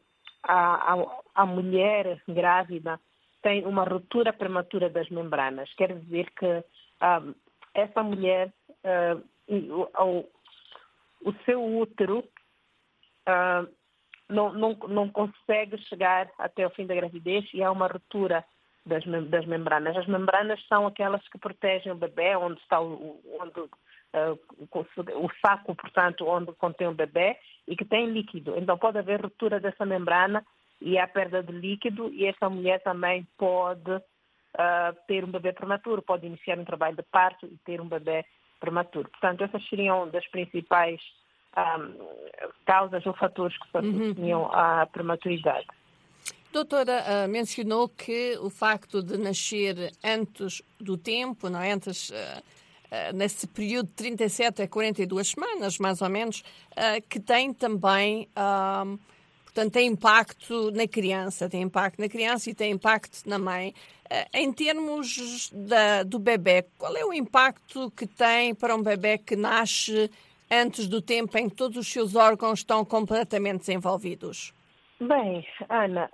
a, a, a mulher grávida tem uma ruptura prematura das membranas. Quer dizer que um, essa mulher, uh, o, o seu útero uh, não, não, não consegue chegar até o fim da gravidez e há uma ruptura das, das membranas. As membranas são aquelas que protegem o bebê, onde está o, onde, uh, o saco, portanto, onde contém o bebê e que tem líquido. Então pode haver ruptura dessa membrana e há perda de líquido, e essa mulher também pode uh, ter um bebê prematuro, pode iniciar um trabalho de parto e ter um bebê prematuro. Portanto, essas seriam das principais um, causas ou fatores que se associam uhum. à prematuridade. Doutora, uh, mencionou que o facto de nascer antes do tempo, não é? Antes, uh, uh, nesse período de trinta e sete a quarenta e duas semanas, mais ou menos, uh, que tem também... Uh, Portanto, tem impacto na criança, tem impacto na criança e tem impacto na mãe. Em termos da, do bebê, qual é o impacto que tem para um bebê que nasce antes do tempo em que todos os seus órgãos estão completamente desenvolvidos? Bem, Ana,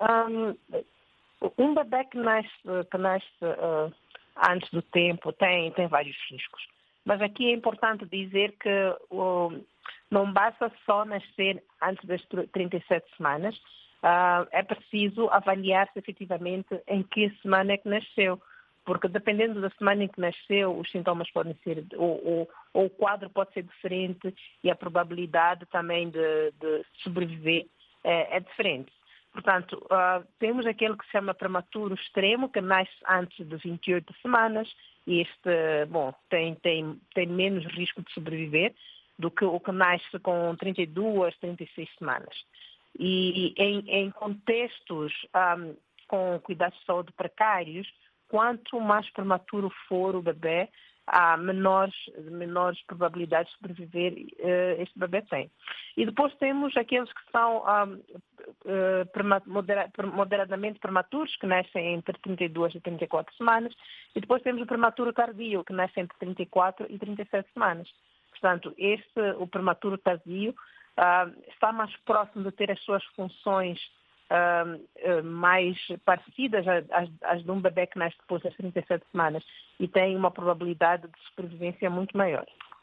um, um bebê que nasce, que nasce uh, antes do tempo tem, tem vários riscos. Mas aqui é importante dizer que... Uh, não basta só nascer antes das trinta e sete semanas, uh, é preciso avaliar-se efetivamente em que semana é que nasceu, porque dependendo da semana em que nasceu, os sintomas podem ser, ou, ou, ou o quadro pode ser diferente e a probabilidade também de, de sobreviver é, é diferente. Portanto, uh, temos aquele que se chama prematuro extremo, que nasce antes de vinte e oito semanas, e este, bom, tem, tem, tem menos risco de sobreviver do que o que nasce com trinta e duas, trinta e seis semanas. E em, em contextos um, com cuidados de saúde precários, quanto mais prematuro for o bebê, há menores, menores probabilidades de sobreviver uh, este bebê tem. E depois temos aqueles que são um, uh, modera, moderadamente prematuros, que nascem entre trinta e duas e trinta e quatro semanas, e depois temos o prematuro tardio, que nasce entre trinta e quatro e trinta e sete semanas. Portanto, este, o prematuro tardio, uh, está mais próximo de ter as suas funções uh, uh, mais parecidas às, às de um bebê que nasce depois das trinta e sete semanas e tem uma probabilidade de sobrevivência muito maior.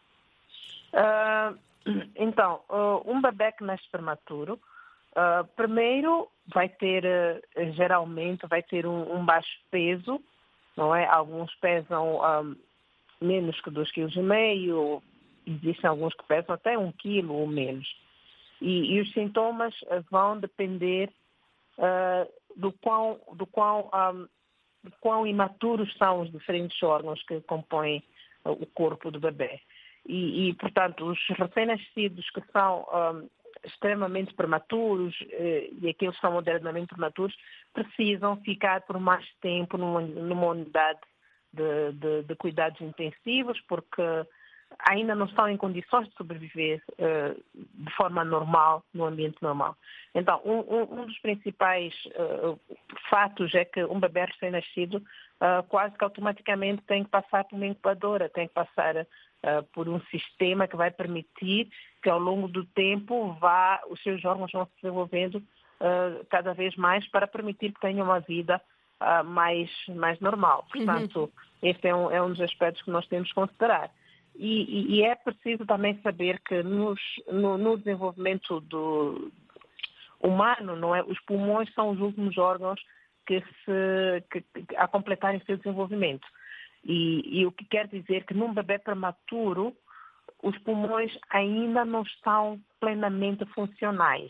Uh, então, uh, um bebê que nasce prematuro, uh, primeiro vai ter, uh, geralmente, vai ter um, um baixo peso, não é? Alguns pesam um, menos que dois vírgula cinco quilos, existem alguns que pesam até um quilo ou menos. E, e os sintomas vão depender uh, do quão, do quão, um, do quão imaturos são os diferentes órgãos que compõem uh, o corpo do bebê. E, e portanto, os recém-nascidos que são um, extremamente prematuros uh, e aqueles que são moderadamente prematuros precisam ficar por mais tempo numa, numa unidade de, de, de cuidados intensivos, porque ainda não estão em condições de sobreviver uh, de forma normal, no ambiente normal. Então, um, um, um dos principais uh, fatos é que um bebê recém-nascido uh, quase que automaticamente tem que passar por uma incubadora, tem que passar uh, por um sistema que vai permitir que ao longo do tempo vá, os seus órgãos vão se desenvolvendo uh, cada vez mais para permitir que tenha uma vida uh, mais, mais normal. Portanto, uhum. este é um, é um dos aspectos que nós temos que considerar. E, e é preciso também saber que nos, no, no desenvolvimento do humano, não é? Os pulmões são os últimos órgãos que se, que, que, a completarem o seu desenvolvimento. E, e o que quer dizer que num bebê prematuro, os pulmões ainda não estão plenamente funcionais.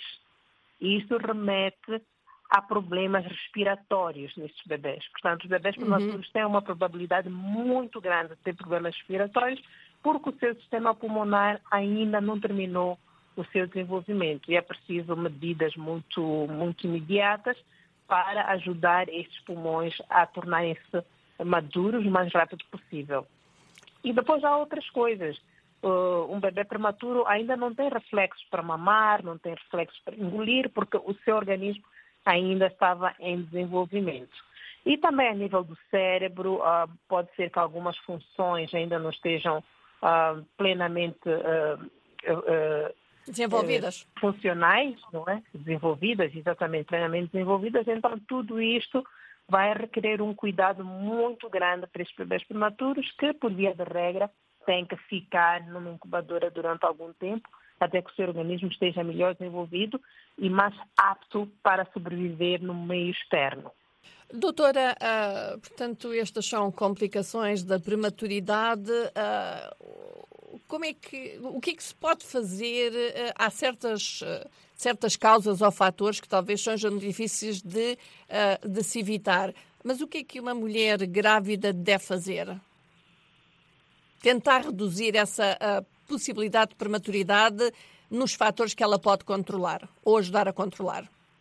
E isso remete a problemas respiratórios nestes bebés. Portanto, os bebés prematuros uhum. têm uma probabilidade muito grande de ter problemas respiratórios, porque o seu sistema pulmonar ainda não terminou o seu desenvolvimento. E é preciso medidas muito, muito imediatas para ajudar estes pulmões a tornarem-se maduros o mais rápido possível. E depois há outras coisas. Uh, um bebê prematuro ainda não tem reflexos para mamar, não tem reflexos para engolir, porque o seu organismo ainda estava em desenvolvimento. E também a nível do cérebro, uh, pode ser que algumas funções ainda não estejam Uh, plenamente uh, uh, desenvolvidas. Eh, funcionais, não é? Desenvolvidas, exatamente, plenamente desenvolvidas. Então, tudo isto vai requerer um cuidado muito grande para estes bebês prematuros que, por via de regra, têm que ficar numa incubadora durante algum tempo, até que o seu organismo esteja melhor desenvolvido e mais apto para sobreviver no meio externo. Doutora, uh, portanto, estas são complicações da prematuridade. Uh, como é que, o que é que se pode fazer? Uh, há certas, uh, certas causas ou fatores que talvez sejam difíceis de, uh, de se evitar. Mas o que é que uma mulher grávida deve fazer? Tentar reduzir essa uh, possibilidade de prematuridade nos fatores que ela pode controlar ou ajudar a controlar.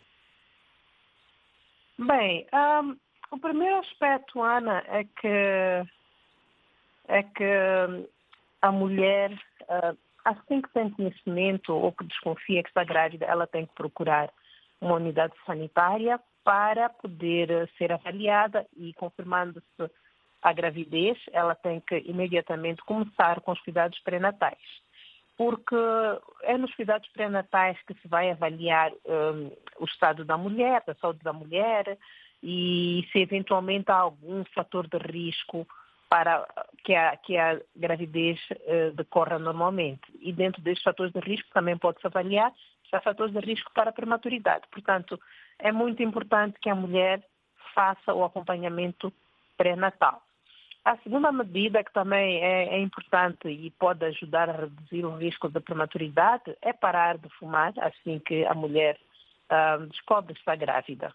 Bem, um, o primeiro aspecto, Ana, é que, é que a mulher, uh, assim que tem conhecimento ou que desconfia que está grávida, ela tem que procurar uma unidade sanitária para poder ser avaliada e, confirmando-se a gravidez, ela tem que imediatamente começar com os cuidados pré-natais. Porque é nos cuidados pré-natais que se vai avaliar um, o estado da mulher, da saúde da mulher, e se eventualmente há algum fator de risco para que a, que a gravidez uh, decorra normalmente. E dentro desses fatores de risco também pode-se avaliar se há fatores de risco para a prematuridade. Portanto, é muito importante que a mulher faça o acompanhamento pré-natal. A segunda medida que também é, é importante e pode ajudar a reduzir o risco da prematuridade é parar de fumar assim que a mulher uh, descobre que está grávida.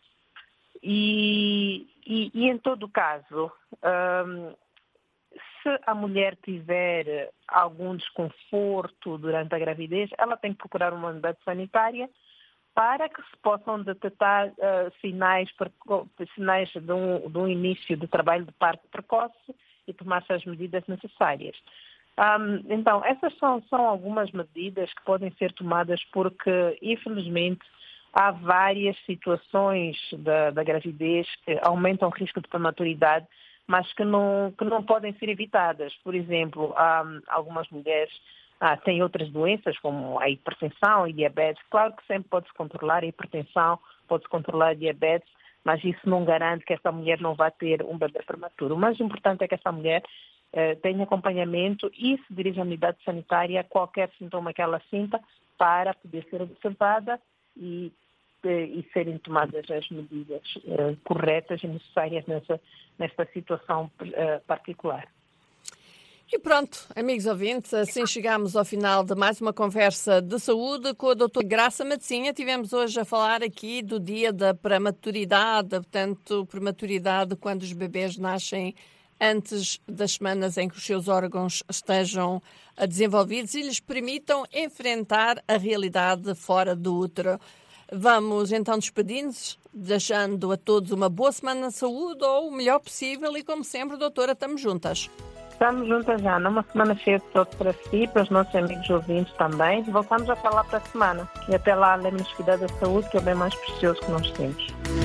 E, e, e em todo caso, um, se a mulher tiver algum desconforto durante a gravidez, ela tem que procurar uma unidade sanitária para que se possam detectar uh, sinais, sinais de, um, de um início de trabalho de parto precoce e tomar-se as medidas necessárias. Um, então, essas são, são algumas medidas que podem ser tomadas porque, infelizmente, há várias situações da, da gravidez que aumentam o risco de prematuridade, mas que não, que não podem ser evitadas. Por exemplo, há algumas mulheres Ah, tem outras doenças, como a hipertensão e diabetes. Claro que sempre pode-se controlar a hipertensão, pode-se controlar a diabetes, mas isso não garante que essa mulher não vá ter um bebê prematuro. O mais importante é que essa mulher eh, tenha acompanhamento e se dirija à unidade sanitária qualquer sintoma que ela sinta para poder ser observada e, eh, e serem tomadas as medidas eh, corretas e necessárias nessa, nessa situação eh, particular. E pronto, amigos ouvintes, assim chegamos ao final de mais uma conversa de saúde com a doutora Graça Matezinha. Tivemos hoje a falar aqui do dia da prematuridade, portanto, prematuridade quando os bebês nascem antes das semanas em que os seus órgãos estejam desenvolvidos e lhes permitam enfrentar a realidade fora do útero. Vamos então despedir-nos, desejando a todos uma boa semana de saúde ou o melhor possível e, como sempre, doutora, estamos juntas. Estamos juntas já, numa semana cheia de sorte para si, para os nossos amigos ouvintes também. Voltamos a falar para a semana. E até lá, lembre-nos de cuidar da saúde, que é o bem mais precioso que nós temos.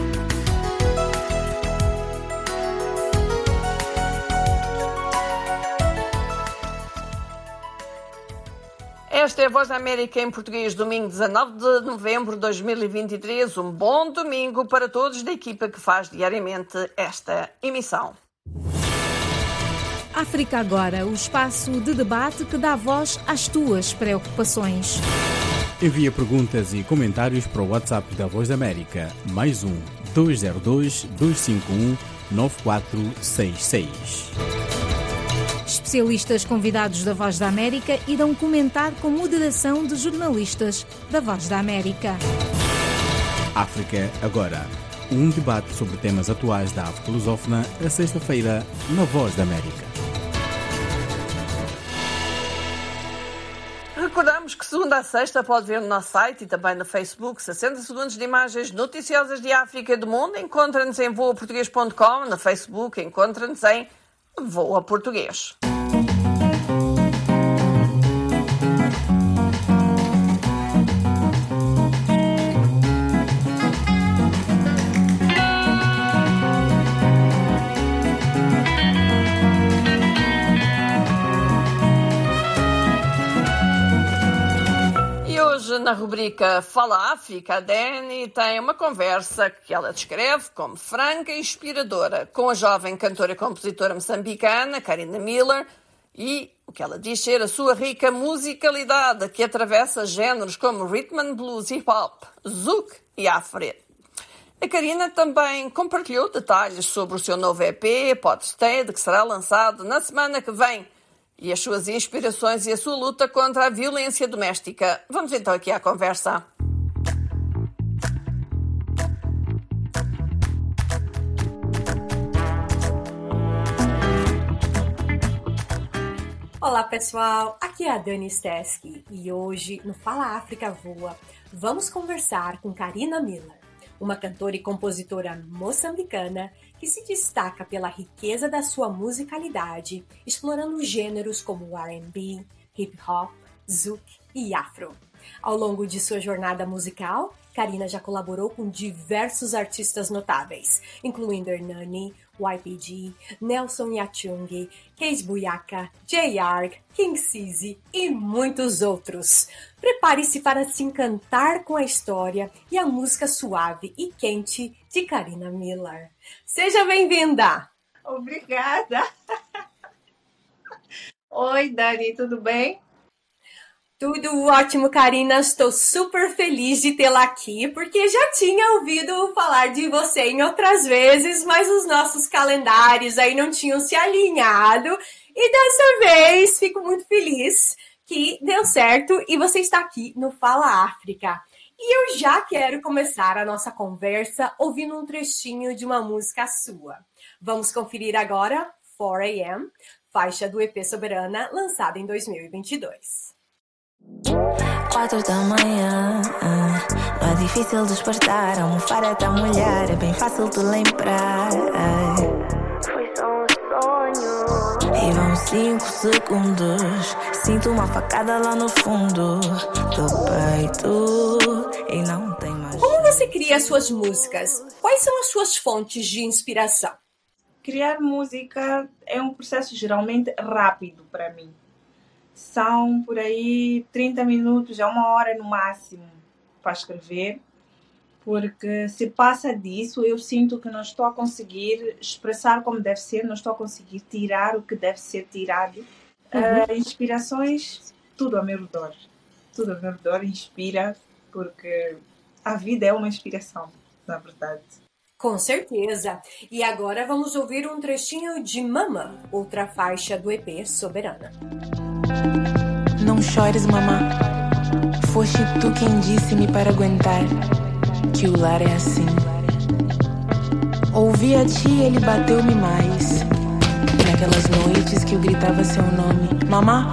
Esta é a Voz da América em português, domingo dezanove de novembro de dois mil e vinte e três. Um bom domingo para todos da equipa que faz diariamente esta emissão. África Agora, o espaço de debate que dá voz às tuas preocupações. Envia perguntas e comentários para o WhatsApp da Voz da América, mais um dois zero dois, dois cinco um, nove quatro seis seis. Especialistas convidados da Voz da América irão comentar com moderação de jornalistas da Voz da América. África Agora, um debate sobre temas atuais da África lusófona, a sexta-feira, na Voz da América. Recordamos que segunda a sexta pode ver no nosso site e também no Facebook sessenta segundos de imagens noticiosas de África e do mundo. Encontra-nos em voa português ponto com, no Facebook encontra-nos em Voa Português. Hoje, na rubrica Fala África, a Dani tem uma conversa que ela descreve como franca e inspiradora com a jovem cantora e compositora moçambicana Karina Miller e o que ela diz ser a sua rica musicalidade que atravessa géneros como rhythm and blues, hip hop, zouk e afro. A Karina também compartilhou detalhes sobre o seu novo E P, Podstead, que será lançado na semana que vem, e as suas inspirações e a sua luta contra a violência doméstica. Vamos então aqui à conversa. Olá pessoal, aqui é a Dani Steski e hoje no Fala África Voa vamos conversar com Karina Miller, uma cantora e compositora moçambicana que se destaca pela riqueza da sua musicalidade, explorando gêneros como R and B, hip hop, zouk e afro. Ao longo de sua jornada musical, Karina já colaborou com diversos artistas notáveis, incluindo Hernani, Y P G, Nelson Yachung, Case Buyaka, J-Arg, King Sizzy e muitos outros. Prepare-se para se encantar com a história e a música suave e quente de Karina Miller. Seja bem-vinda! Obrigada! Oi, Dani, tudo bem? Tudo ótimo, Karina. Estou super feliz de tê-la aqui, porque já tinha ouvido falar de você em outras vezes, mas os nossos calendários aí não tinham se alinhado. E dessa vez fico muito feliz que deu certo e você está aqui no Fala África. E eu já quero começar a nossa conversa ouvindo um trechinho de uma música sua. Vamos conferir agora four a m, faixa do E P Soberana, lançada em dois mil e vinte e dois. Quatro da manhã, não é difícil despertar. A almofada tá molhar, é bem fácil de lembrar. Foi só um sonho. E vão cinco segundos, sinto uma facada lá no fundo do peito e não tem mais. Como você cria suas músicas? Quais são as suas fontes de inspiração? Criar música é um processo geralmente rápido para mim. São por aí trinta minutos a uma hora no máximo para escrever, porque se passa disso eu sinto que não estou a conseguir expressar como deve ser, não estou a conseguir tirar o que deve ser tirado. Uhum. Uh, inspirações, tudo ao meu redor. Tudo ao meu redor inspira, porque a vida é uma inspiração, na verdade. Com certeza. E agora vamos ouvir um trechinho de Mama, outra faixa do E P Soberana. Não chores, mamã. Foste tu quem disse-me para aguentar que o lar é assim. Ouvi a ti, ele bateu-me mais. E naquelas noites que eu gritava seu nome, mamã,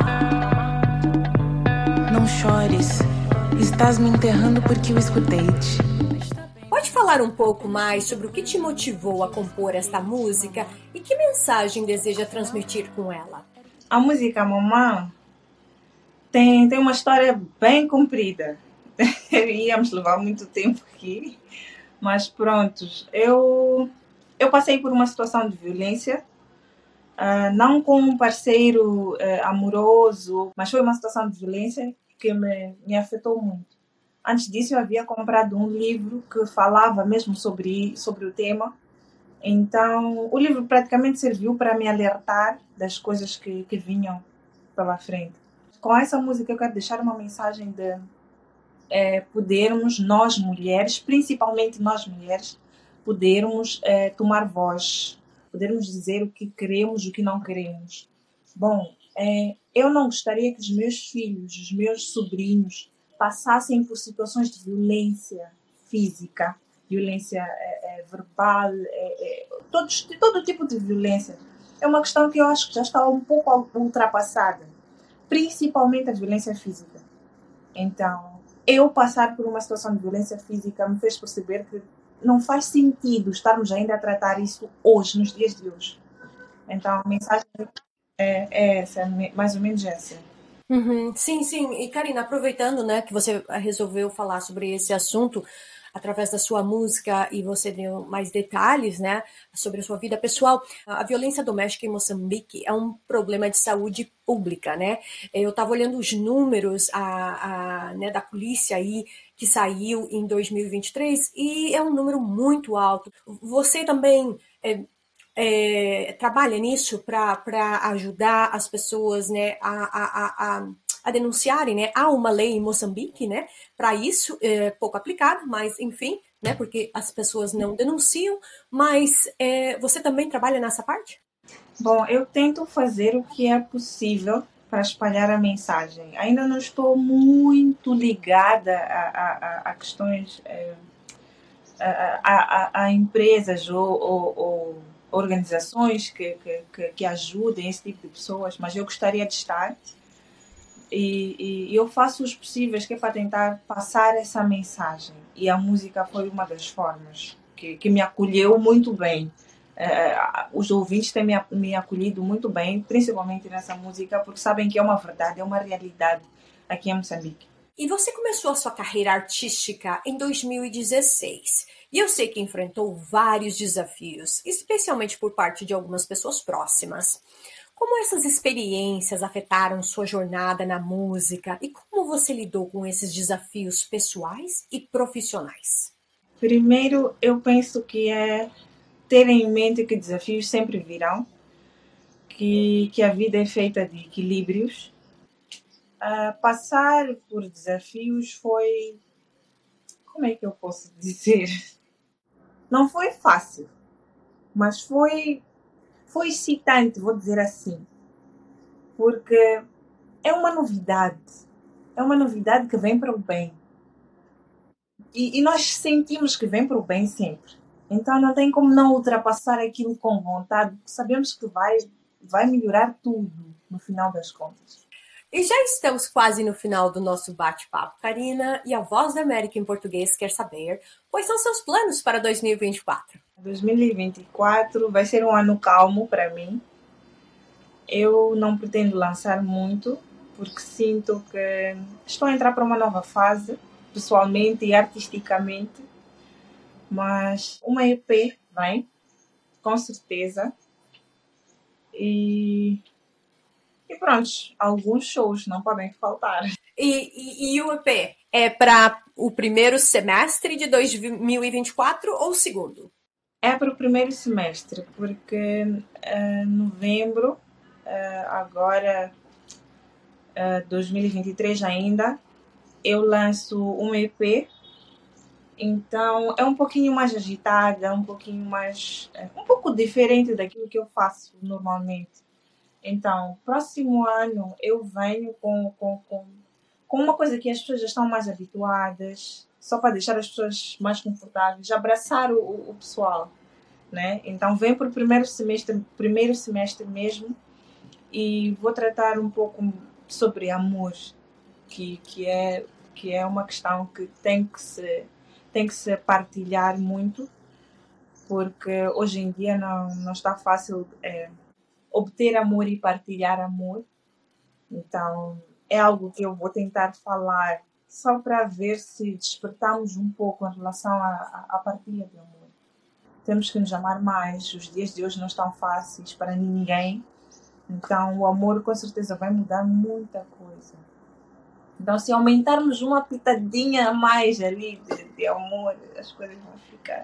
não chores. Estás me enterrando porque eu escutei-te. Pode falar um pouco mais sobre o que te motivou a compor esta música e que mensagem deseja transmitir com ela? A música Mamã tem, tem uma história bem comprida. Íamos levar muito tempo aqui, mas prontos. Eu, eu passei por uma situação de violência, uh, não com um parceiro uh, amoroso, mas foi uma situação de violência que me, me afetou muito. Antes disso, eu havia comprado um livro que falava mesmo sobre, sobre o tema. Então, o livro praticamente serviu para me alertar das coisas que, que vinham pela frente. Com essa música, eu quero deixar uma mensagem de é, podermos, nós mulheres, principalmente nós mulheres, podermos é, tomar voz, podermos dizer o que queremos, o que não queremos. Bom, é, eu não gostaria que os meus filhos, os meus sobrinhos, passassem por situações de violência física, violência é, é, verbal, é, é, todo, todo tipo de violência. É uma questão que eu acho que já está um pouco ultrapassada, principalmente a violência física. Então, eu passar por uma situação de violência física me fez perceber que não faz sentido estarmos ainda a tratar isso hoje, nos dias de hoje. Então, a mensagem é, é essa, mais ou menos essa. Uhum. Sim, sim. E, Karina, aproveitando, né, que você resolveu falar sobre esse assunto, através da sua música, e você deu mais detalhes, né, sobre a sua vida pessoal. A violência doméstica em Moçambique é um problema de saúde pública, né? Eu estava olhando os números a, a, né, da polícia aí, que saiu em dois mil e vinte e três, e é um número muito alto. Você também é, é, trabalha nisso para ajudar as pessoas, né, a, a, a, a denunciarem, né? Há uma lei em Moçambique, né, para isso, é pouco aplicada, mas enfim, né, porque as pessoas não denunciam, mas é, você também trabalha nessa parte? Bom, eu tento fazer o que é possível para espalhar a mensagem. Ainda não estou muito ligada a, a, a questões, a, a, a empresas ou, ou, ou organizações que, que, que ajudem esse tipo de pessoas, mas eu gostaria de estar. E, e eu faço os possíveis que é para tentar passar essa mensagem. E a música foi uma das formas que, que me acolheu muito bem. Uh, os ouvintes têm me, me acolhido muito bem, principalmente nessa música, porque sabem que é uma verdade, é uma realidade aqui em Moçambique. E você começou a sua carreira artística em dois mil e dezesseis. E eu sei que enfrentou vários desafios, especialmente por parte de algumas pessoas próximas. Como essas experiências afetaram sua jornada na música e como você lidou com esses desafios pessoais e profissionais? Primeiro, eu penso que é ter em mente que desafios sempre virão, que, que a vida é feita de equilíbrios. Uh, passar por desafios foi... Como é que eu posso dizer? Não foi fácil, mas foi, foi excitante, vou dizer assim. Porque é uma novidade. É uma novidade que vem para o bem. E, e nós sentimos que vem para o bem sempre. Então não tem como não ultrapassar aquilo com vontade, porque sabemos que vai, vai melhorar tudo no final das contas. E já estamos quase no final do nosso bate-papo, Karina, e a Voz da América em português quer saber quais são seus planos para dois mil e vinte e quatro. dois mil e vinte e quatro vai ser um ano calmo para mim. Eu não pretendo lançar muito, porque sinto que estou a entrar para uma nova fase, pessoalmente e artisticamente. Mas uma E P vem, com certeza. E, e pronto, alguns shows não podem faltar. E, e, e o E P é para o primeiro semestre de dois mil e vinte e quatro ou o segundo? É para o primeiro semestre, porque uh, novembro, uh, agora uh, dois mil e vinte e três ainda, eu lanço um E P. Então, é um pouquinho mais agitada, um pouquinho mais... um pouco diferente daquilo que eu faço normalmente. Então, próximo ano eu venho com, com, com, com uma coisa que as pessoas já estão mais habituadas, só para deixar as pessoas mais confortáveis, abraçar o, o pessoal, né? Então, venho para o primeiro semestre, primeiro semestre mesmo, e vou tratar um pouco sobre amor, que, que, é, que é uma questão que tem que se... tem que se partilhar muito, porque hoje em dia não, não está fácil é, obter amor e partilhar amor. Então, é algo que eu vou tentar falar só para ver se despertamos um pouco em relação à, à partilha de amor. Temos que nos amar mais. Os dias de hoje não estão fáceis para ninguém. Então, o amor com certeza vai mudar muita coisa. Então, se aumentarmos uma pitadinha a mais ali de, de amor, as coisas vão ficar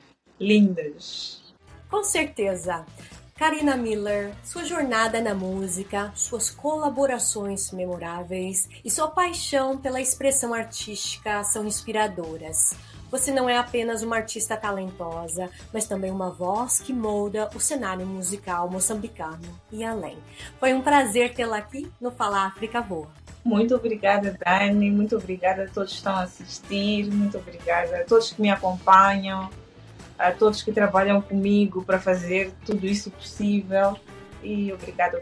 lindas. Com certeza. Karina Miller, sua jornada na música, suas colaborações memoráveis e sua paixão pela expressão artística são inspiradoras. Você não é apenas uma artista talentosa, mas também uma voz que molda o cenário musical moçambicano e além. Foi um prazer tê-la aqui no Fala África Voa. Muito obrigada, Dani. Muito obrigada a todos que estão a assistir. Muito obrigada a todos que me acompanham, a todos que trabalham comigo para fazer tudo isso possível. E obrigada.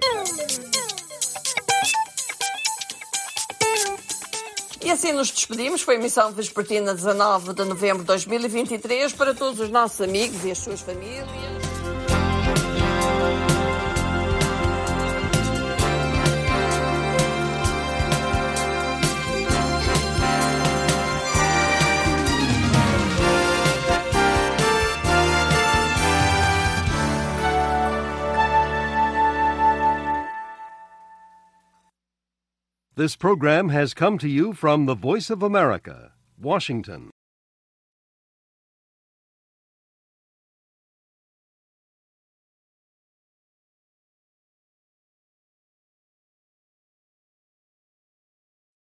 E assim nos despedimos. Foi a emissão vespertina dezanove de novembro de dois mil e vinte e três para todos os nossos amigos e as suas famílias. This program has come to you from the Voice of America, Washington.